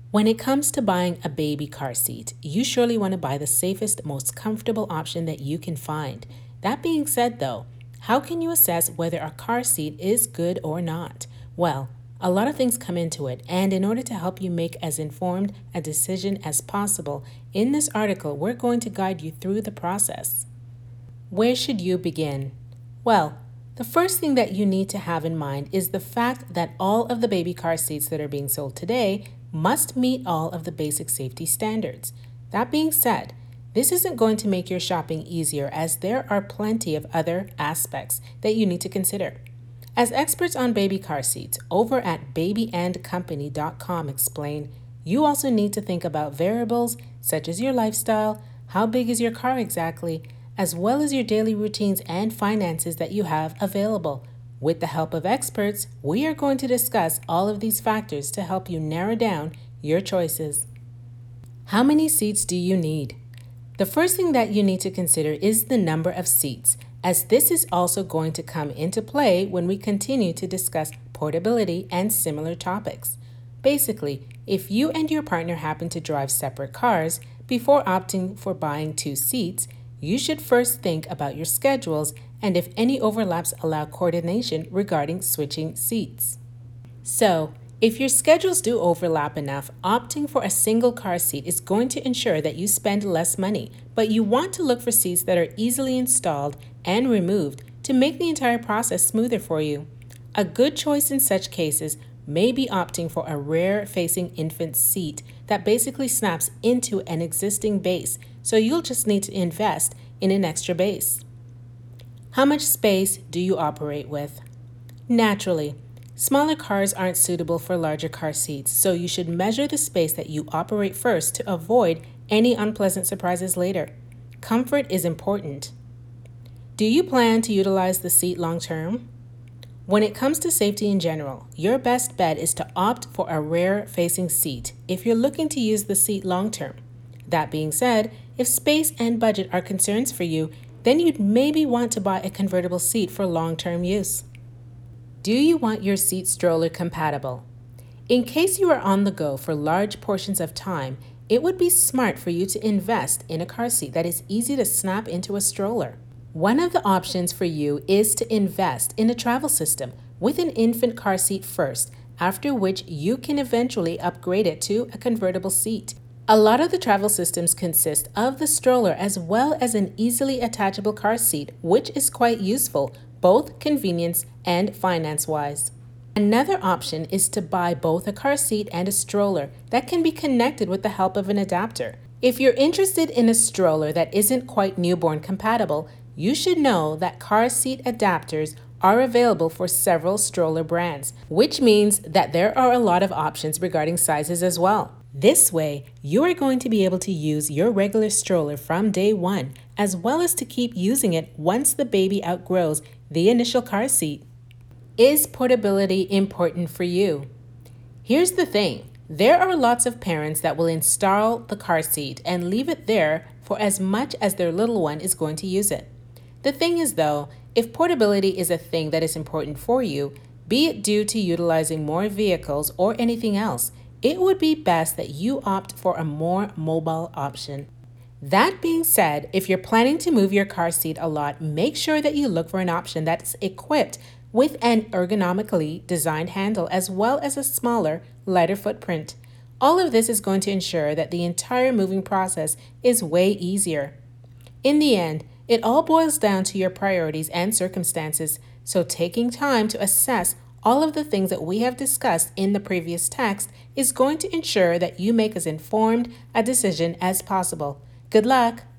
When it comes to buying a baby car seat, you surely want to buy the safest, most comfortable option that you can find. That being said, though, how can you assess whether a car seat is good or not? Well, a lot of things come into it, and in order to help you make as informed a decision as possible, in this article, we're going to guide you through the process. Where should you begin? Well, the first thing that you need to have in mind is the fact that all of the baby car seats that are being sold today must meet all of the basic safety standards. That being said, this isn't going to make your shopping easier as there are plenty of other aspects that you need to consider. As experts on baby car seats over at babyandcompany.com explain, you also need to think about variables such as your lifestyle, how big is your car exactly, as well as your daily routines and finances that you have available. With the help of experts, we are going to discuss all of these factors to help you narrow down your choices. How many seats do you need? The first thing that you need to consider is the number of seats, as this is also going to come into play when we continue to discuss portability and similar topics. Basically, if you and your partner happen to drive separate cars, before opting for buying 2 seats, you should first think about your schedules and if any overlaps allow coordination regarding switching seats. So, if your schedules do overlap enough, opting for a single car seat is going to ensure that you spend less money, but you want to look for seats that are easily installed and removed to make the entire process smoother for you. A good choice in such cases may be opting for a rear-facing infant seat that basically snaps into an existing base, so you'll just need to invest in an extra base. How much space do you operate with? Naturally, smaller cars aren't suitable for larger car seats, so you should measure the space that you operate first to avoid any unpleasant surprises later. Comfort is important. Do you plan to utilize the seat long term? When it comes to safety in general, your best bet is to opt for a rear-facing seat if you're looking to use the seat long term. That being said, if space and budget are concerns for you, then you'd maybe want to buy a convertible seat for long-term use. Do you want your seat stroller compatible? In case you are on the go for large portions of time, it would be smart for you to invest in a car seat that is easy to snap into a stroller. One of the options for you is to invest in a travel system with an infant car seat first, after which you can eventually upgrade it to a convertible seat. A lot of the travel systems consist of the stroller as well as an easily attachable car seat, which is quite useful, both convenience and finance-wise. Another option is to buy both a car seat and a stroller that can be connected with the help of an adapter. If you're interested in a stroller that isn't quite newborn compatible, you should know that car seat adapters are available for several stroller brands, which means that there are a lot of options regarding sizes as well. This way, you are going to be able to use your regular stroller from day one, as well as to keep using it once the baby outgrows the initial car seat. Is portability important for you? Here's the thing. There are lots of parents that will install the car seat and leave it there for as much as their little one is going to use it. The thing is though, if portability is a thing that is important for you, be it due to utilizing more vehicles or anything else, it would be best that you opt for a more mobile option. That being said, if you're planning to move your car seat a lot, make sure that you look for an option that's equipped with an ergonomically designed handle as well as a smaller, lighter footprint. All of this is going to ensure that the entire moving process is way easier. In the end, it all boils down to your priorities and circumstances, so taking time to assess all of the things that we have discussed in the previous text is going to ensure that you make as informed a decision as possible. Good luck!